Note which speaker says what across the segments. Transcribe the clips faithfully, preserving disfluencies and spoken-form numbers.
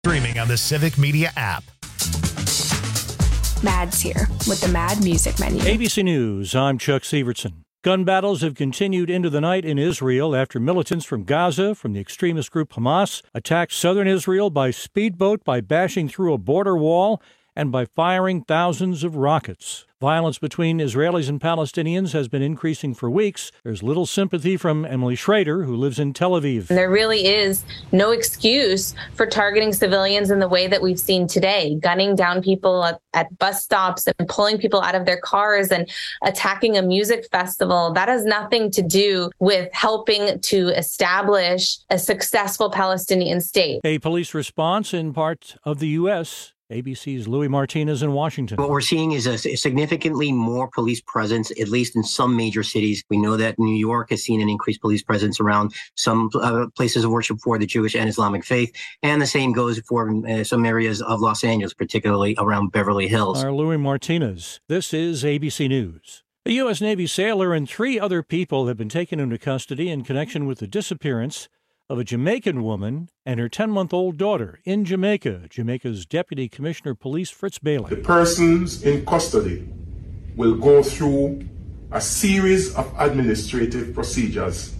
Speaker 1: Streaming on the Civic Media app.
Speaker 2: Mad's here with the Mad Music Menu.
Speaker 3: A B C News, I'm Chuck Severson. Gun battles have continued into the night in Israel after militants from Gaza, from the extremist group Hamas, attacked southern Israel by speedboat by bashing through a border wall and by firing thousands of rockets. Violence between Israelis and Palestinians has been increasing for weeks. There's little sympathy from Emily Schrader, who lives in Tel Aviv.
Speaker 4: There really is no excuse for targeting civilians in the way that we've seen today, gunning down people at, at bus stops and pulling people out of their cars and attacking a music festival. That has nothing to do with helping to establish a successful Palestinian state.
Speaker 3: A police response in part of the U S A B C's Louis Martinez in Washington.
Speaker 5: What we're seeing is a significantly more police presence, at least in some major cities. We know that New York has seen an increased police presence around some uh, places of worship for the Jewish and Islamic faith. And the same goes for uh, some areas of Los Angeles, particularly around Beverly Hills.
Speaker 3: Our Louis Martinez. This is A B C News. A U S Navy sailor and three other people have been taken into custody in connection with the disappearance of a Jamaican woman and her ten-month-old daughter in Jamaica. Jamaica's Deputy Commissioner of Police Fritz Bailey.
Speaker 6: The persons in custody will go through a series of administrative procedures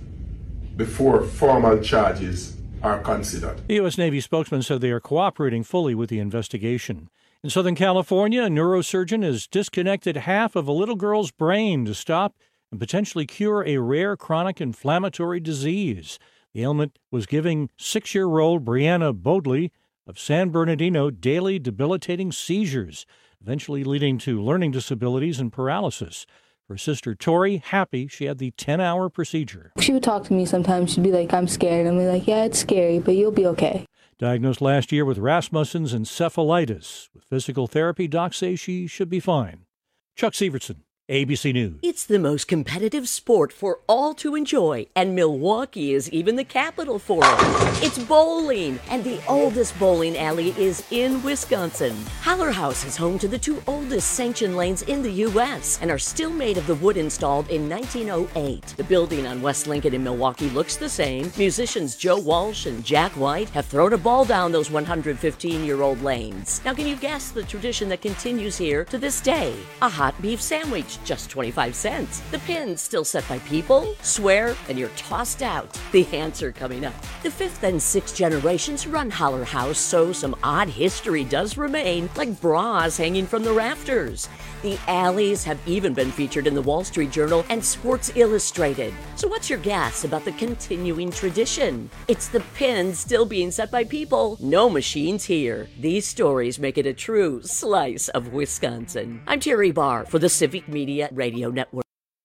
Speaker 6: before formal charges are considered.
Speaker 3: The U S Navy spokesman said they are cooperating fully with the investigation. In Southern California, a neurosurgeon has disconnected half of a little girl's brain to stop and potentially cure a rare chronic inflammatory disease. The ailment was giving six-year-old Brianna Bodley of San Bernardino daily debilitating seizures, eventually leading to learning disabilities and paralysis. Her sister Tori, happy she had the ten-hour procedure.
Speaker 7: She would talk to me sometimes. She'd be like, I'm scared. I'm like, yeah, it's scary, but you'll be okay.
Speaker 3: Diagnosed last year with Rasmussen's encephalitis. With physical therapy, docs say she should be fine. Chuck Severson, A B C News.
Speaker 8: It's the most competitive sport for all to enjoy, and Milwaukee is even the capital for it. It's bowling, and the oldest bowling alley is in Wisconsin. Haller House is home to the two oldest sanctioned lanes in the U S and are still made of the wood installed in nineteen oh eight. The building on West Lincoln in Milwaukee looks the same. Musicians Joe Walsh and Jack White have thrown a ball down those one hundred fifteen-year-old lanes. Now, can you guess the tradition that continues here to this day? A hot beef sandwich, just twenty-five cents. The pins still set by people, swear, and you're tossed out. The answer coming up. The fifth and sixth generations run Haller House, so some odd history does remain, like bras hanging from the rafters. The alleys have even been featured in the Wall Street Journal and Sports Illustrated. So what's your guess about the continuing tradition? It's the pins still being set by people, no machines here. These stories make it a true slice of Wisconsin. I'm Terry Barr for the Civic Media Radio Network.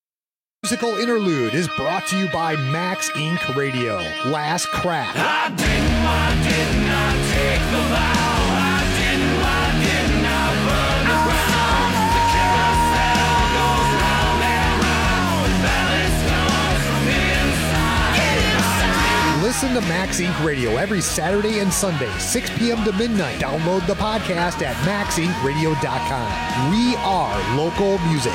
Speaker 9: Musical interlude is brought to you by Max Incorporated. Radio. Last Crack.
Speaker 10: I didn't, I did not take the vow. I didn't, I did not burn the ground. The carousel goes round and round. Balance comes from inside. Get inside.
Speaker 9: Listen to Max Incorporated. Radio every Saturday and Sunday, six p.m. to midnight. Download the podcast at max inc radio dot com. We are local music.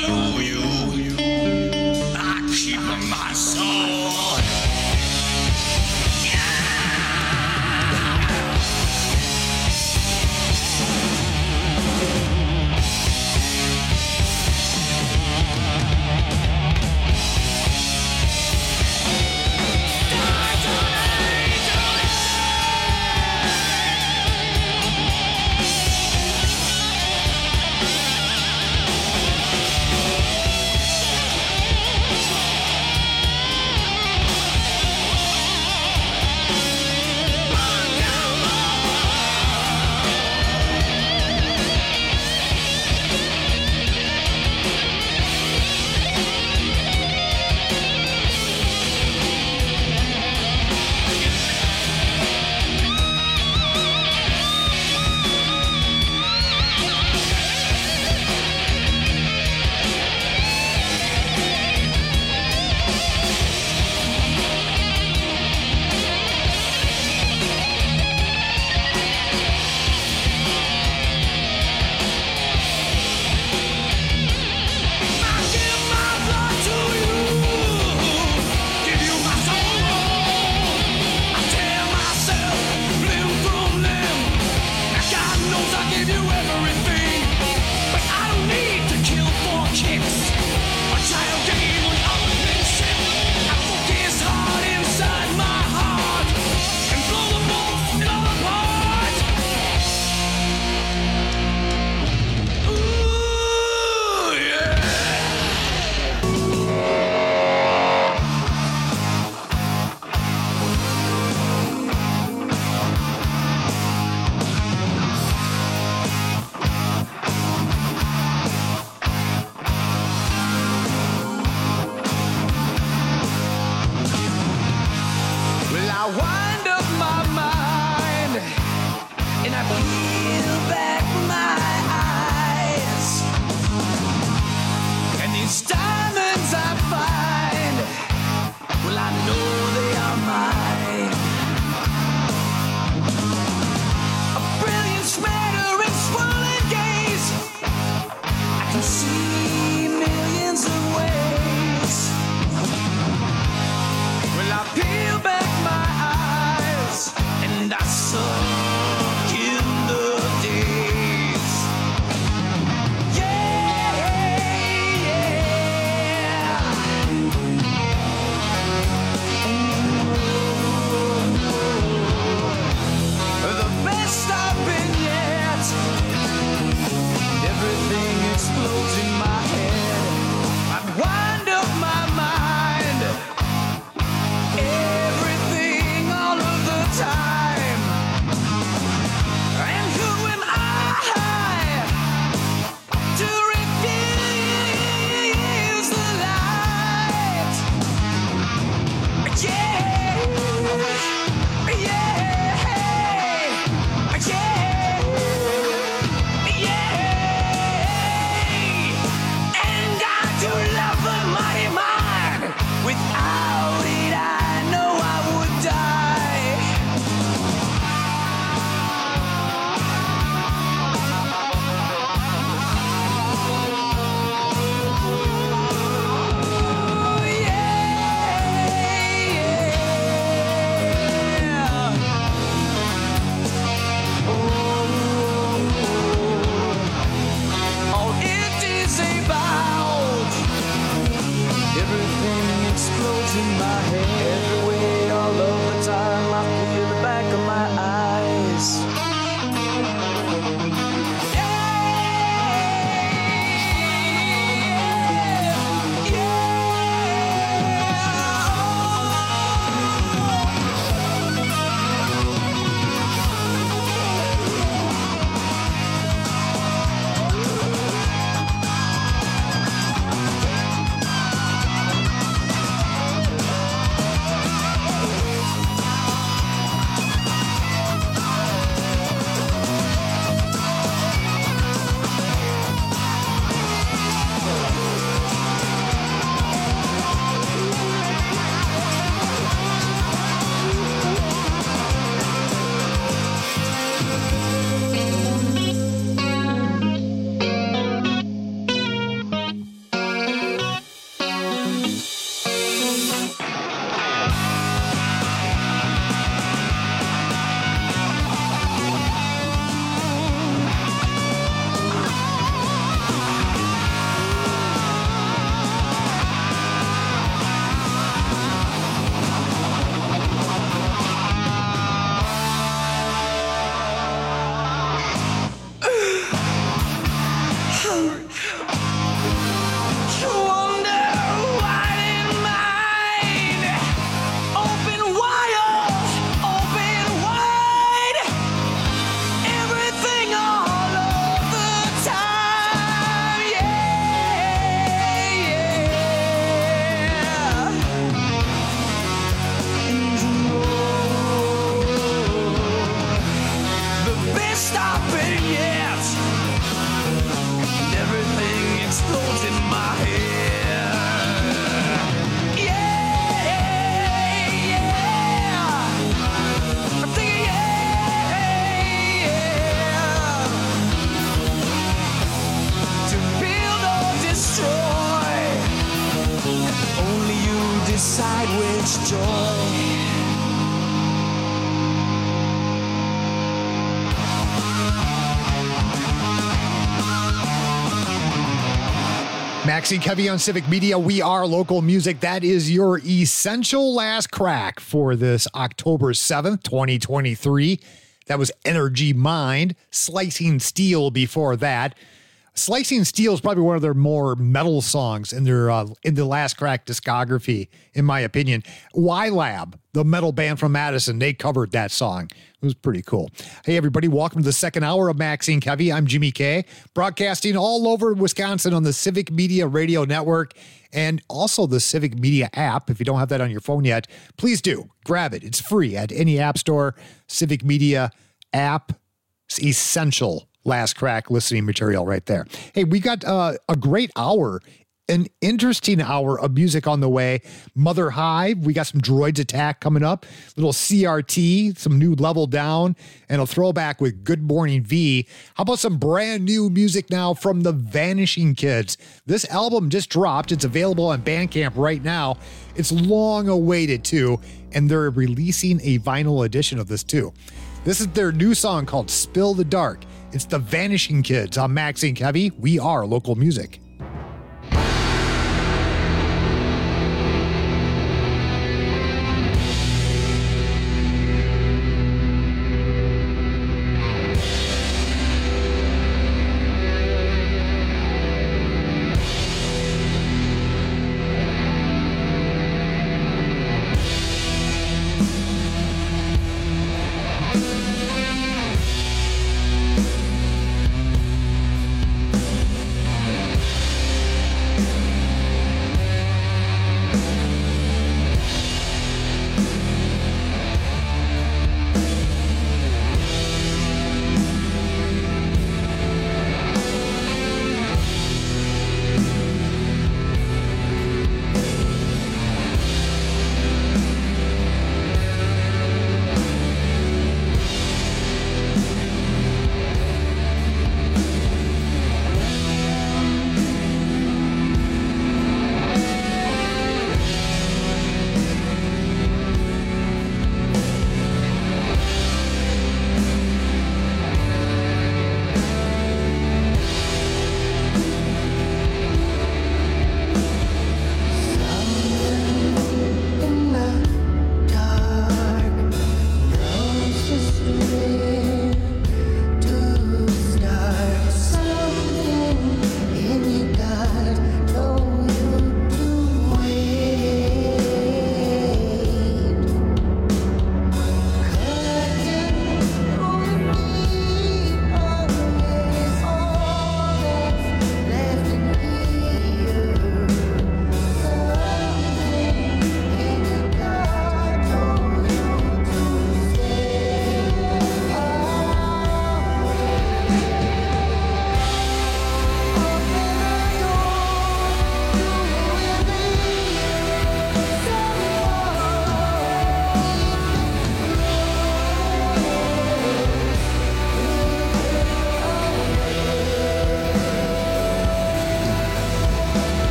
Speaker 10: to you. I keep my soul. Everything explodes in my head. decide which joy.
Speaker 9: Maxie Kevy on Civic Media. We are local music. That is your essential last crack for this October seventh, twenty twenty-three. That was Energy Mind. Slicing Steel before that. Slicing Steel is probably one of their more metal songs in their uh, in the Last Crack discography, in my opinion. Y-Lab, the metal band from Madison, they covered that song. It was pretty cool. Hey, everybody, welcome to the second hour of Maxine Kevy. I'm Jimmy K, broadcasting all over Wisconsin on the Civic Media Radio Network and also the Civic Media app. If you don't have that on your phone yet, please do. Grab it. It's free at any app store. Civic Media app. It's essential. Last crack listening material right there. Hey, we got uh, a great hour, an interesting hour of music on the way. Mother Hive, we got some Droids Attack coming up, little C R T, some new Level Down, and a throwback with Good Morning V. How about some brand new music now from the Vanishing Kids? This album just dropped. It's available on Bandcamp right now. It's long awaited too, and they're releasing a vinyl edition of this too. This is their new song called Spill the Dark. It's the Vanishing Kids on Maxine Kevy. We are local music.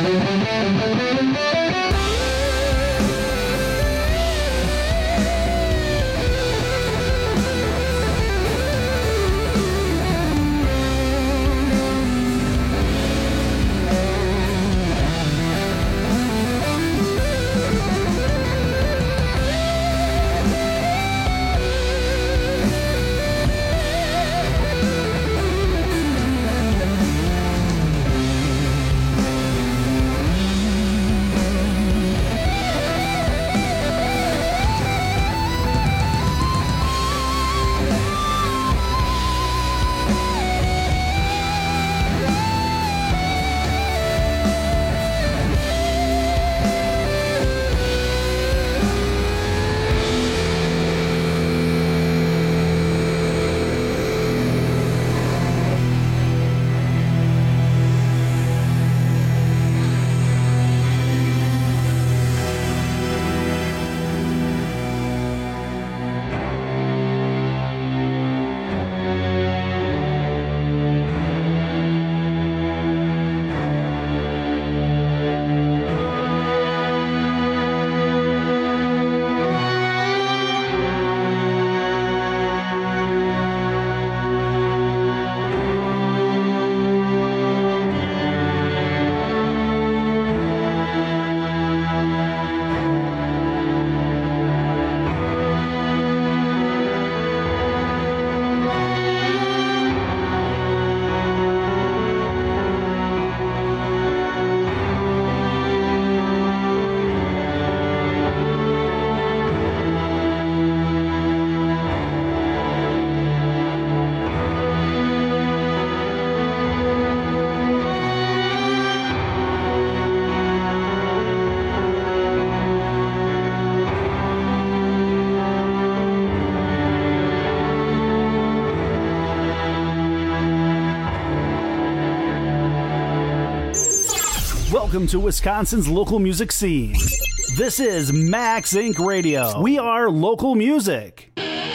Speaker 11: Welcome to Wisconsin's local music scene. This is Max Incorporated. Radio. We are local music.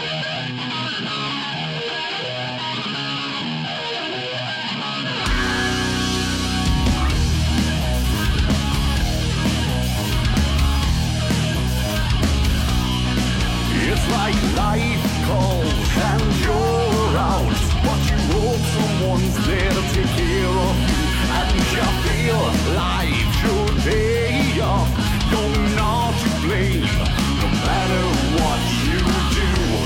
Speaker 10: It's like life calls and you're out, but you hope someone's there to take care of you, and you feel like your day off. You're not to blame, no matter what you do.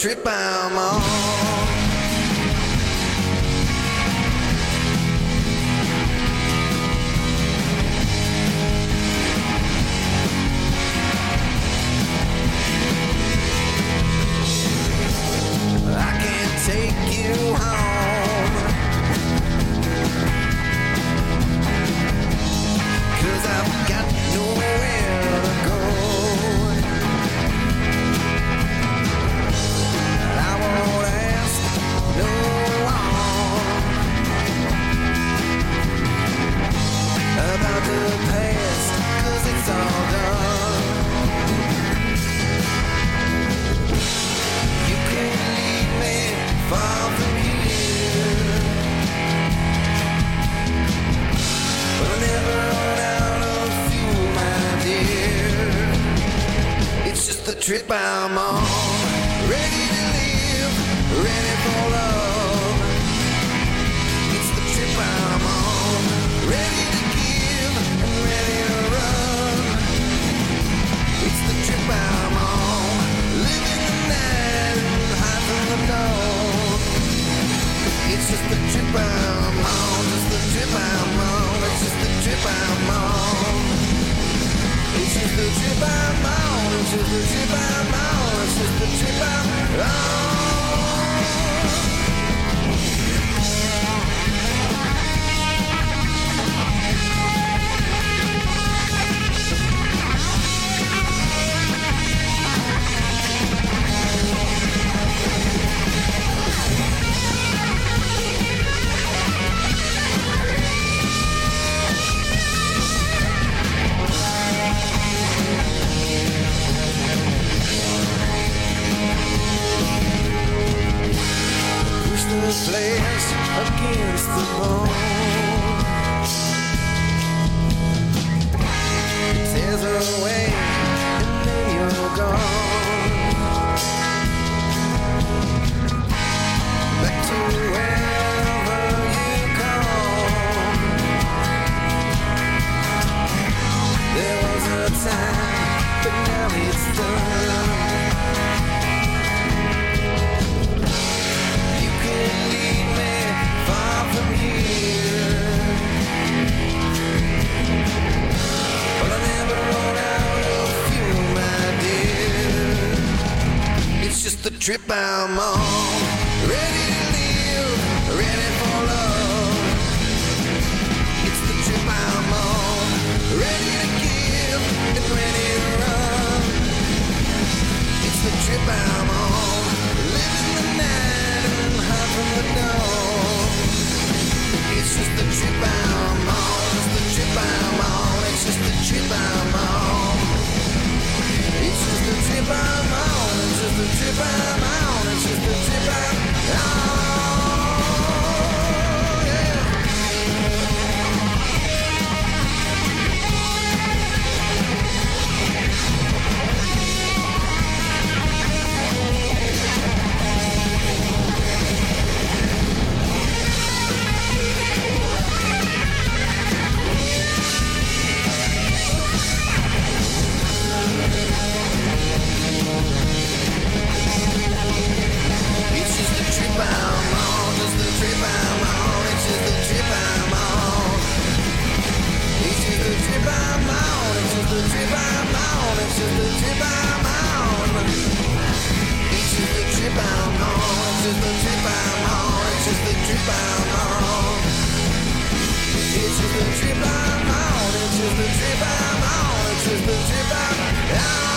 Speaker 10: trip I'm on. I can't take you home, 'cause I've got nowhere to go. I won't ask no one about the past, 'cause it's all done. You can't leave me far from here, but I'll never run out of fuel, my dear. It's just the trip I'm on, ready to live, ready for love. It's the trip I'm on, ready to give and ready to run. It's the trip I'm on, living the night and high from the dawn. It's just the trip I'm on, just the trip I'm on. It's just the trip I'm on. It's just the trip I'm on. It's just the trip I'm on. It's just the trip I'm on. Push the flesh against the bone, tears away and then you're gone. Back to wherever you come. There was a time, but now it's done. You can lead me far from here, but I'll never run out of fuel, my dear. It's just the trip I'm on, ready to live, ready for love. It's the trip I'm on, ready to give and ready to run. It's the trip I'm on, living the night and high from the dawn. It's just the trip I'm on, it's the trip I'm on. It's just the trip I'm on. It's just the trip I'm on. It's just the trip I'm on. It's just the trip I'm on. Yeah. It's just the trip I'm on, just the trip I'm on. It's just the trip I'm on. It's just the trip I'm on. It's just the trip I'm on. It's just the trip I'm on. It's just the trip I'm on. It's just the trip I'm on. It's just the trip I'm on. It's just the trip I'm on. It's just the trip I'm on. It's just the trip I'm on.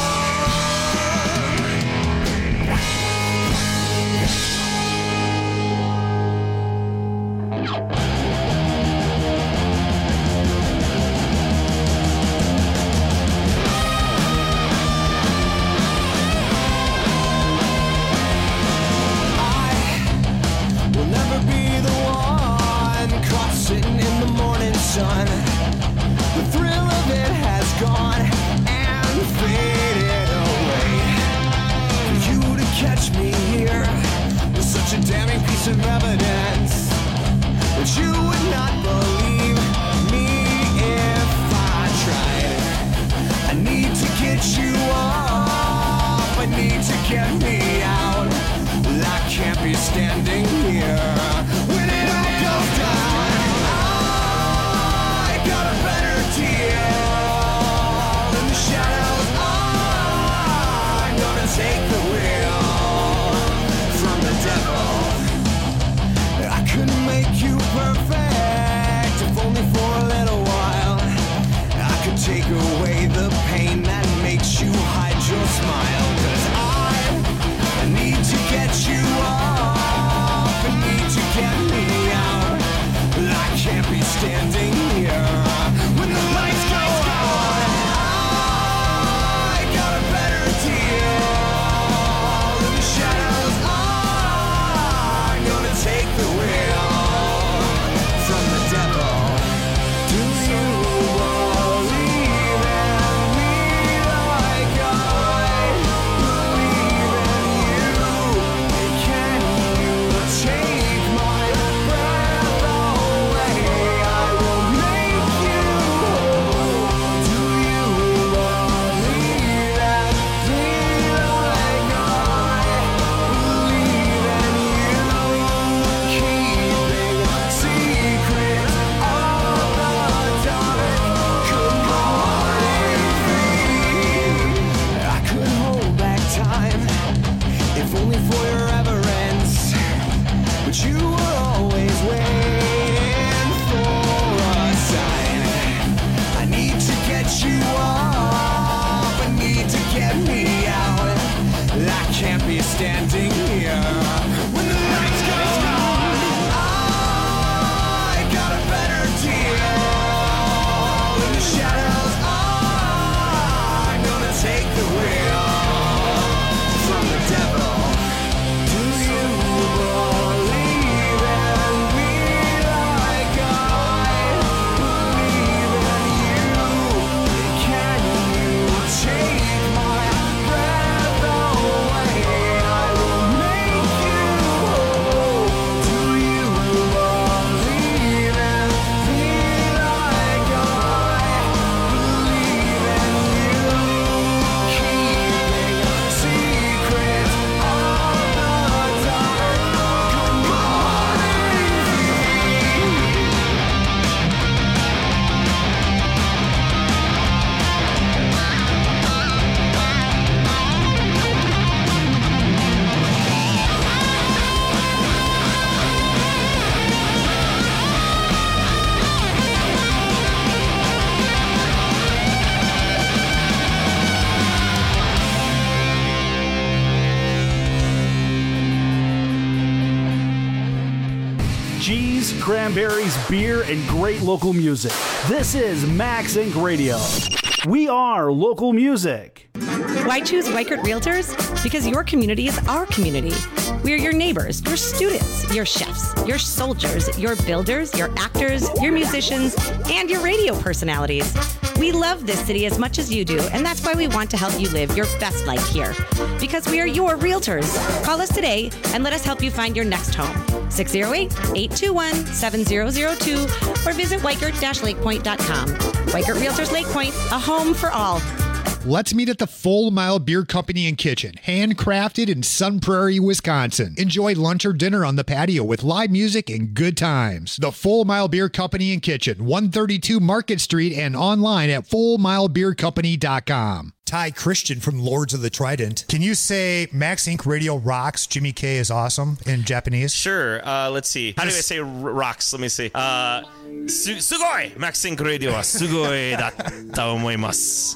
Speaker 10: Will never be the one caught sitting in the morning sun. The thrill of it has gone and faded away. For you to catch me here was such a damning piece of evidence that you would not believe me if I tried. I need to get you off. I need to get me out. can't be standing here when it all goes down. I got a better deal in the shadows. I'm gonna take the wheel from the devil. I couldn't make you perfect if only for a little while. I could take away the pain that makes you hide your smile. 'Cause I need to get you off, I need to get me out. I can't be standing here when the lights go out. I got a better deal in the shadows. I'm gonna take the wheel from the devil. Do you believe in me like I believe in you? Can you take my breath away? I will make you whole. Do you believe in me like I believe in you? Keeping secrets of the dark commodity. I could hold back time if only for your reverence, but you were always waiting for a sign. I need to get you off, I need to get me out. I can't be standing here when the lights go down. I got a better deal in the shadows. I'm gonna take the wheel from the devil. Do you believe in me like I believe in you? Can you take my breath away? I will make you whole. Do you believe in me like I believe in you? Keeping secrets of the dark commodity.
Speaker 11: Cheese, cranberries, beer, and great local music. This is Max Incorporated. Radio. We are local music.
Speaker 12: Why choose Weichert Realtors? Because your community is our community. We are your neighbors, your students, your chefs, your soldiers, your builders, your actors, your musicians, and your radio personalities. We love this city as much as you do, and that's why we want to help you live your best life here. Because we are your realtors. Call us today and let us help you find your next home. six oh eight, eight two one, seven oh oh two or visit weichert dash lake point dot com. Weichert Realtors Lake Point, a home for all.
Speaker 9: Let's meet at the Full Mile Beer Company and Kitchen, handcrafted in Sun Prairie, Wisconsin. Enjoy lunch or dinner on the patio with live music and good times. The Full Mile Beer Company and Kitchen, one thirty-two Market Street, and online at full mile beer company dot com.
Speaker 1: Ty Christian from Lords of the Trident. Can you say Max Incorporated Radio rocks, Jimmy K is awesome in Japanese?
Speaker 13: Sure. Uh, let's see. How do I say r- rocks? Let me see. Uh, su- sugoi! Max Incorporated Radio wa sugoi datta omoimasu.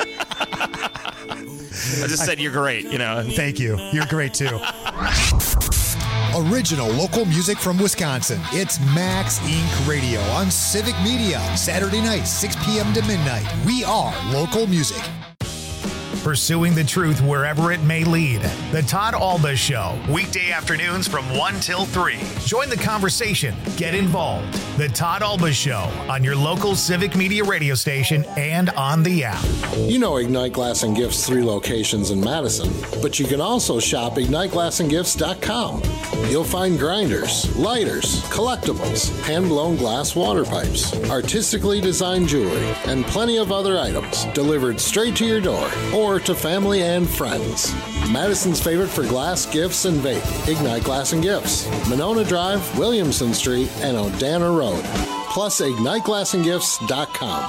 Speaker 13: I just said you're great, you know.
Speaker 1: Thank you. You're great too. Original local music from Wisconsin. It's Max Incorporated Radio on Civic Media. Saturday night, six p.m. to midnight. We are local music. Pursuing the truth wherever it may lead. The Todd Alba Show. Weekday afternoons from one till three. Join the conversation. Get involved. The Todd Alba Show on your local Civic Media radio station and on the app.
Speaker 14: You know Ignite Glass and Gifts' three locations in Madison, but you can also shop ignite glass and gifts dot com. You'll find grinders, lighters, collectibles, hand-blown glass water pipes, artistically designed jewelry, and plenty of other items delivered straight to your door or to family and friends. Madison's favorite for glass, gifts, and vape. Ignite Glass and Gifts. Monona Drive, Williamson Street, and Odana Road. Plus, ignite glass and gifts dot com.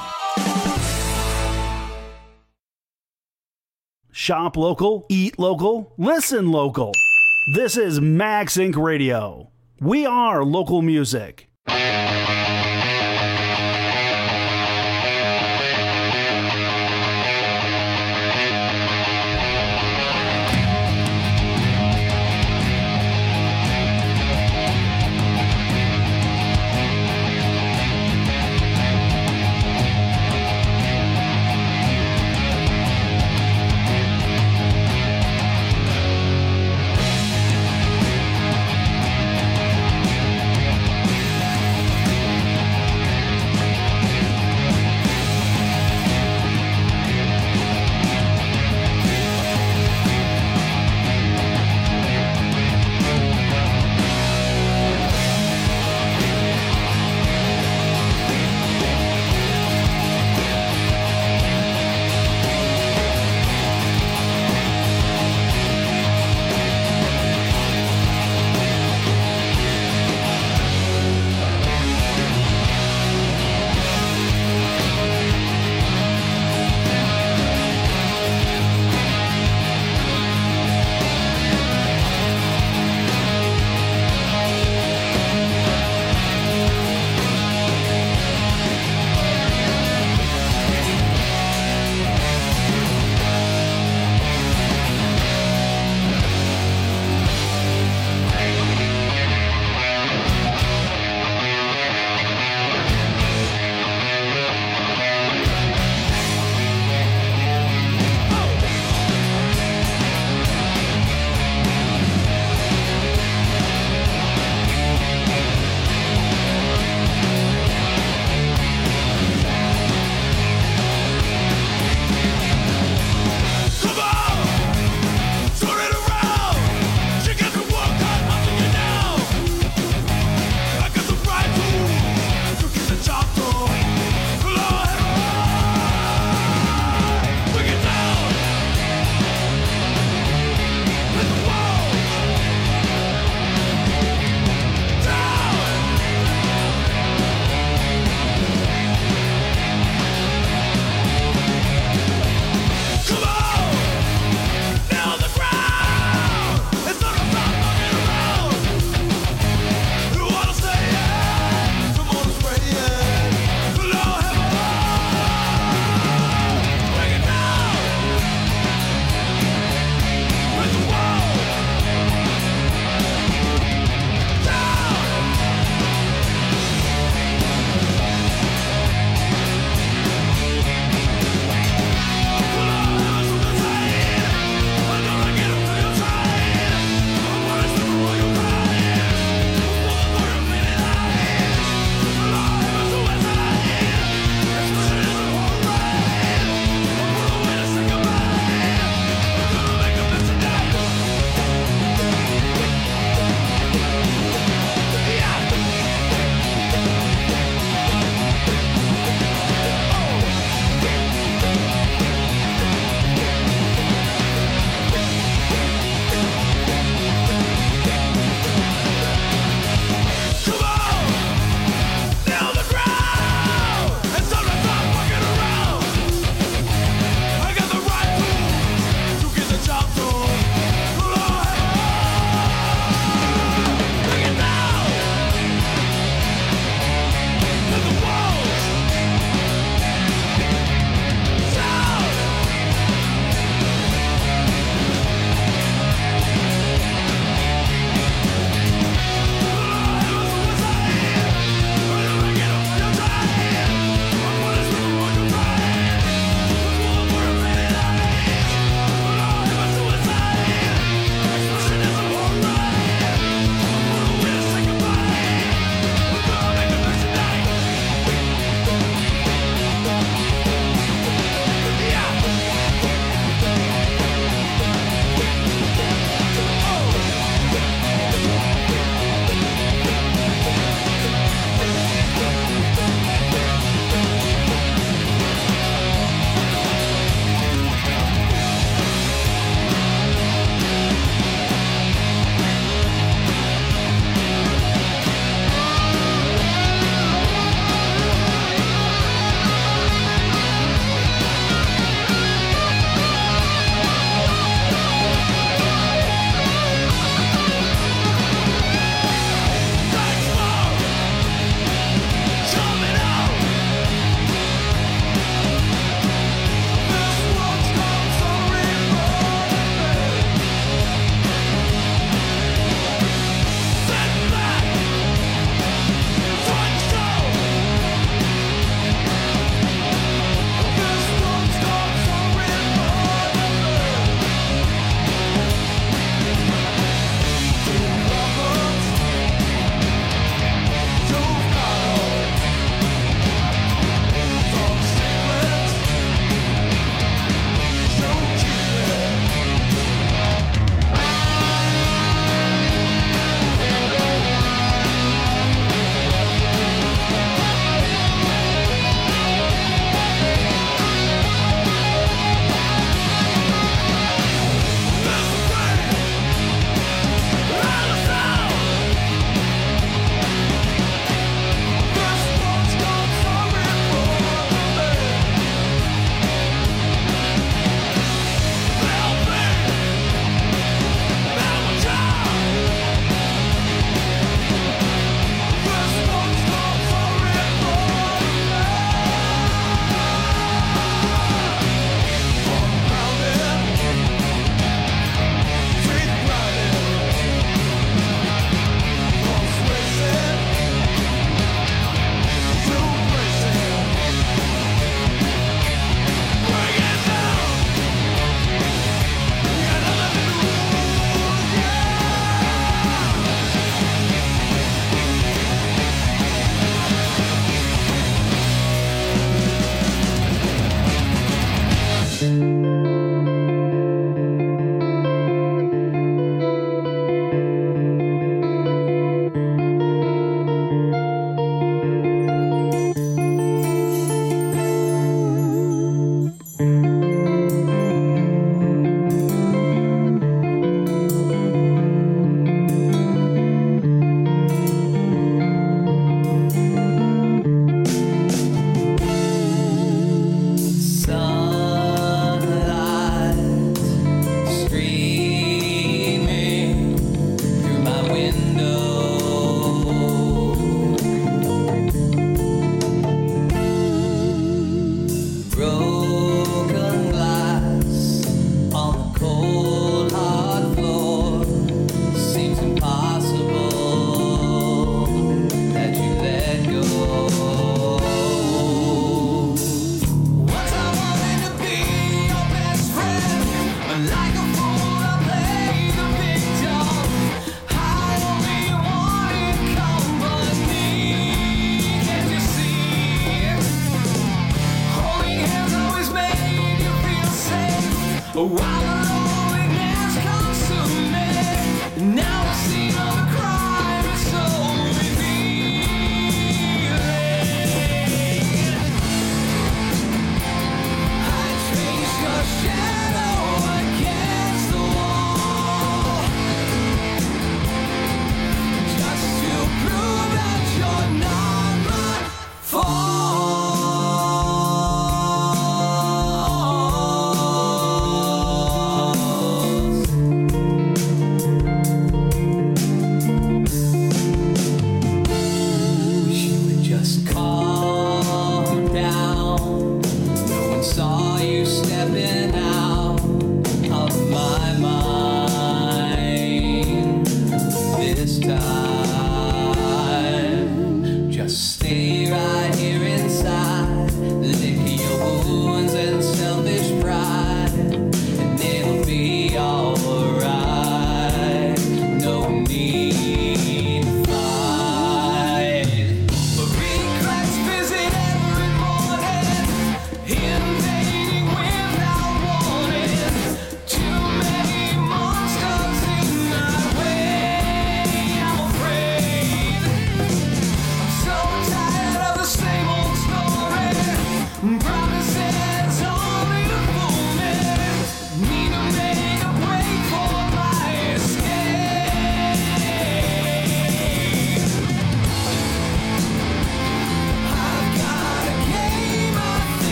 Speaker 11: Shop local, eat local, listen local. This is Max Incorporated. Radio. We are local music.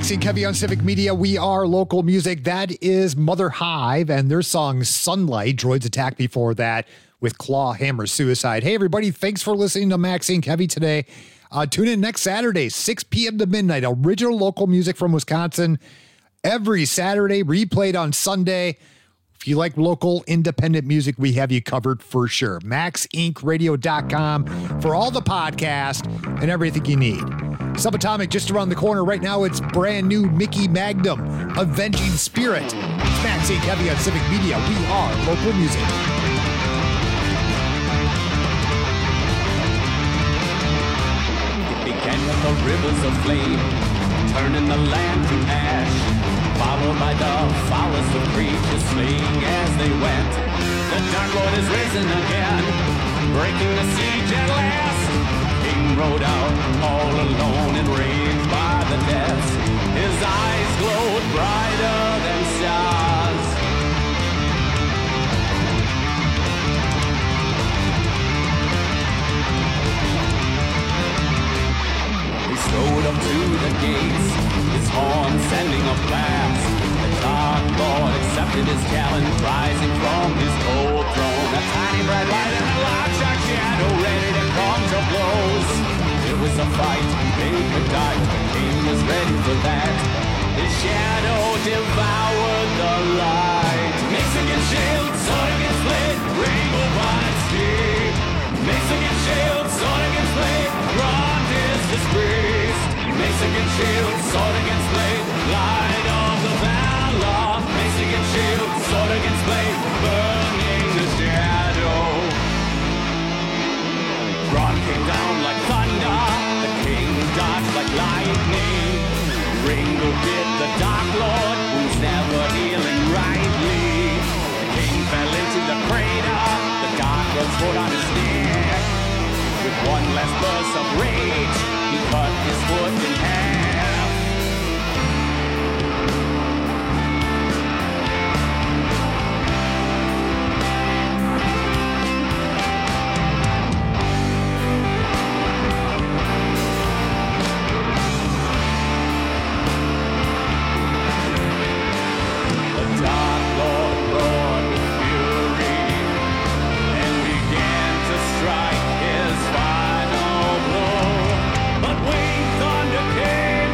Speaker 9: Maxie and Kevy on Civic Media. We are local music. That is Mother Hive and their song Sunlight. Droids Attack before that with Claw Hammer Suicide. Hey, everybody. Thanks for listening to Maxie and Kevy today. Uh, tune in next Saturday, six p.m. to midnight. Original local music from Wisconsin. Every Saturday, replayed on Sunday. If you like local independent music, we have you covered for sure. max inc radio dot com for all the podcasts and everything you need. Subatomic just around the corner. Right now, it's brand new Mickey Magnum, Avenging Spirit. It's Max and Kevy on Civic Media. We are local music.
Speaker 10: It began with the rivers of flame, turning the land to ash, followed by the foulest of creatures fleeing as they went. The Dark Lord is risen again, breaking the siege at last. King rode out all alone, enraged by the deaths. His eyes glowed brighter than stars. He strode up to the gates, his horn sending a blast. The Dark Lord accepted his challenge, rising from his cold throne. A tiny bright light and a large dark shadow ready to come to blows. It was a fight, they could die, but the king was ready for that. His shadow devoured the light. Mace against shield, sword against blade, rainbow vine steep. Mace against shield, sword against blade, grand is his priest. Mace against shield, sword against blade, light of the valor. Mace against shield, sword against blade, burning the shadow. Braun came down like thunder, the king dodged like lightning. Ringo bit the Dark Lord, who's never healing rightly. The king fell into the crater, the Dark Lord sword on his neck. With one last burst of rage, he cut his foot in half. The Dark Lord roared with fury and began to strike his final blow. But Winged Thunder came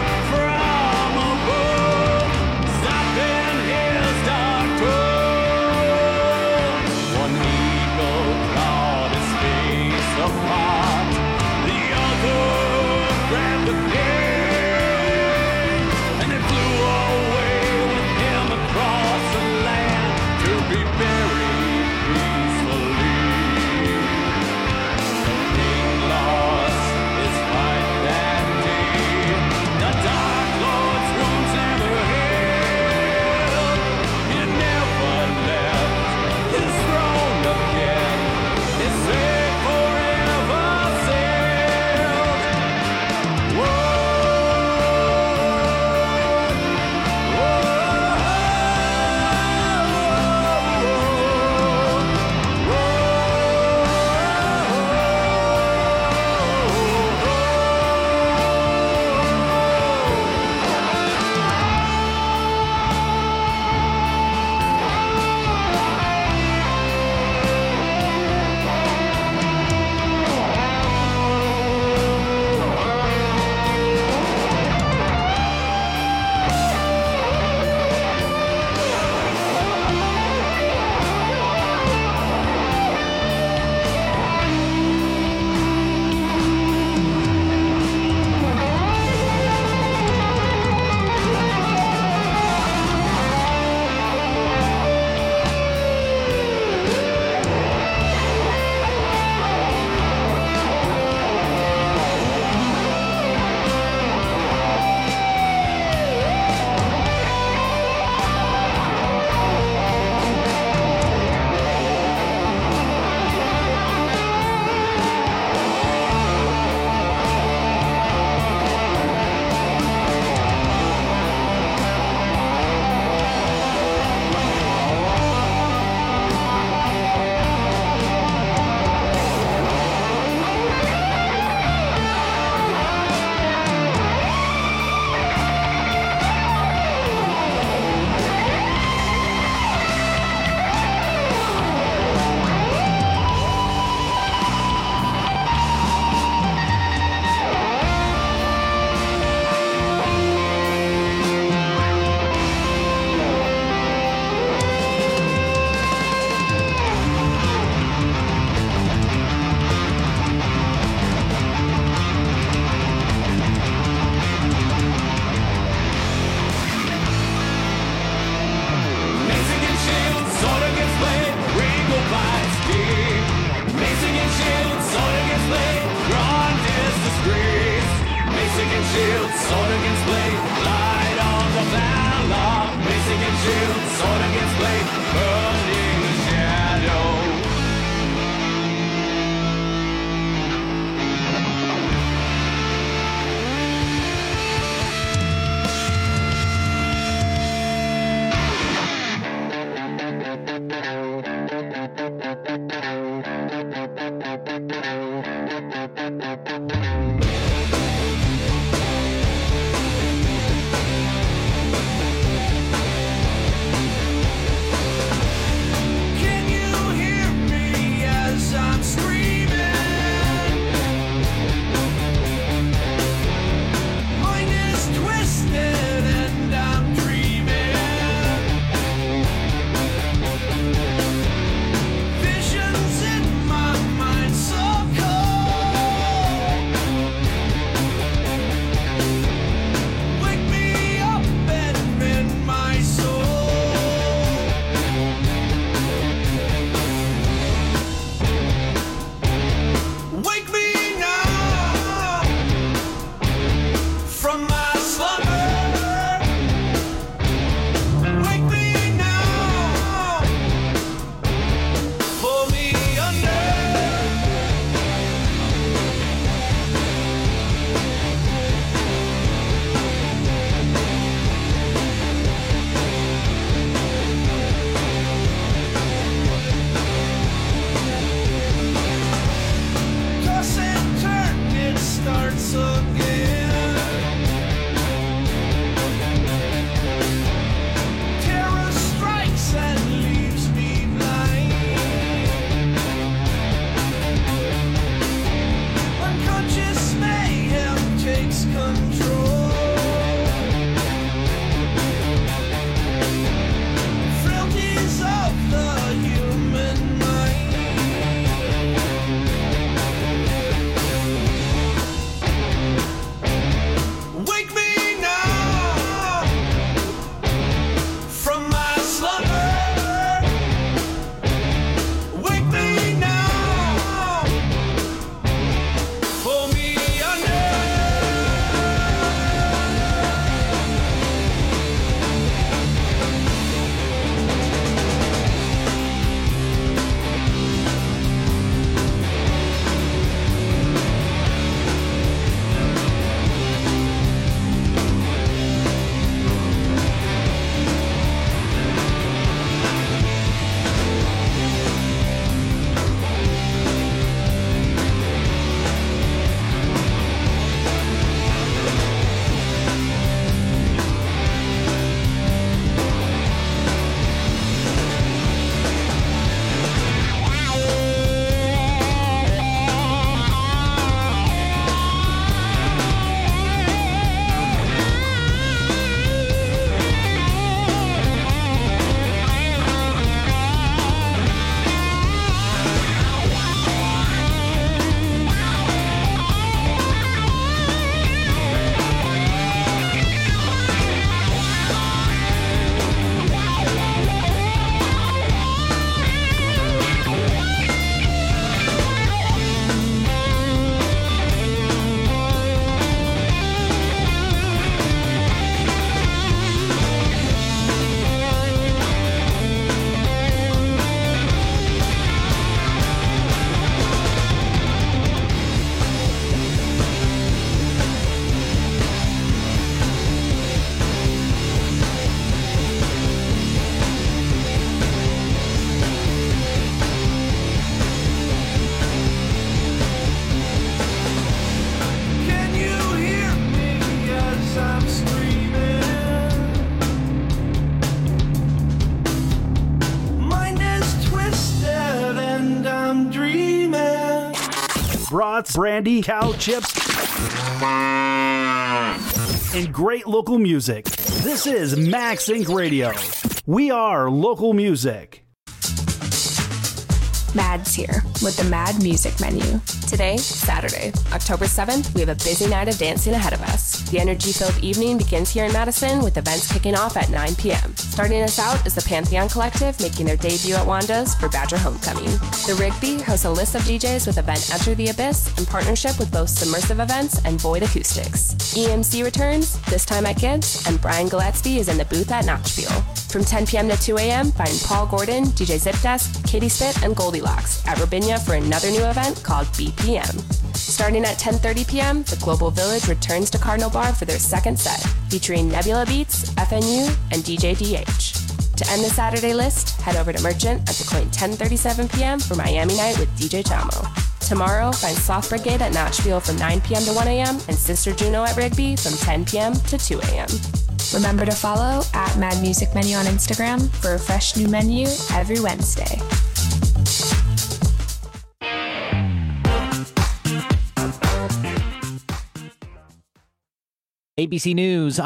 Speaker 10: and shield, sword against blade, light on the valor. Basic and shield, sword against blade, burning the shadow.
Speaker 11: brats, brandy, cow chips, and great local music. This is Max Inc Radio. We are local music.
Speaker 2: Mad's here with the Mad Music Menu.
Speaker 15: Today, Saturday, October seventh, we have a busy night of dancing ahead of us. The energy-filled evening begins here in Madison with events kicking off at nine p.m. Starting us out is the Pantheon Collective making their debut at Wanda's for Badger Homecoming. The Rigby hosts a list of D Js with event Enter the Abyss in partnership with both Submersive Events and Void Acoustics. E M C returns, this time at Gibbs, and Brian Gillespie is in the booth at Notchville. From ten p.m. to two a.m., find Paul Gordon, D J Zip Desk, Katie Spit, and Goldilocks at Rabinia for another new event called B P M. Starting at ten thirty p.m., the Global Village returns to Cardinal Bar for their second set, featuring Nebula Beats, F N U, and D J D H. To end the Saturday list, head over to Merchant at the Coin ten thirty-seven p.m. for Miami Night with D J Chamo. Tomorrow, find Sloth Brigade at Notchville from nine p.m. to one a.m. and Sister Juno at Rigby from ten p.m. to two a.m.
Speaker 2: Remember to follow at Mad Music Menu on Instagram for a fresh new menu every Wednesday.
Speaker 16: A B C News.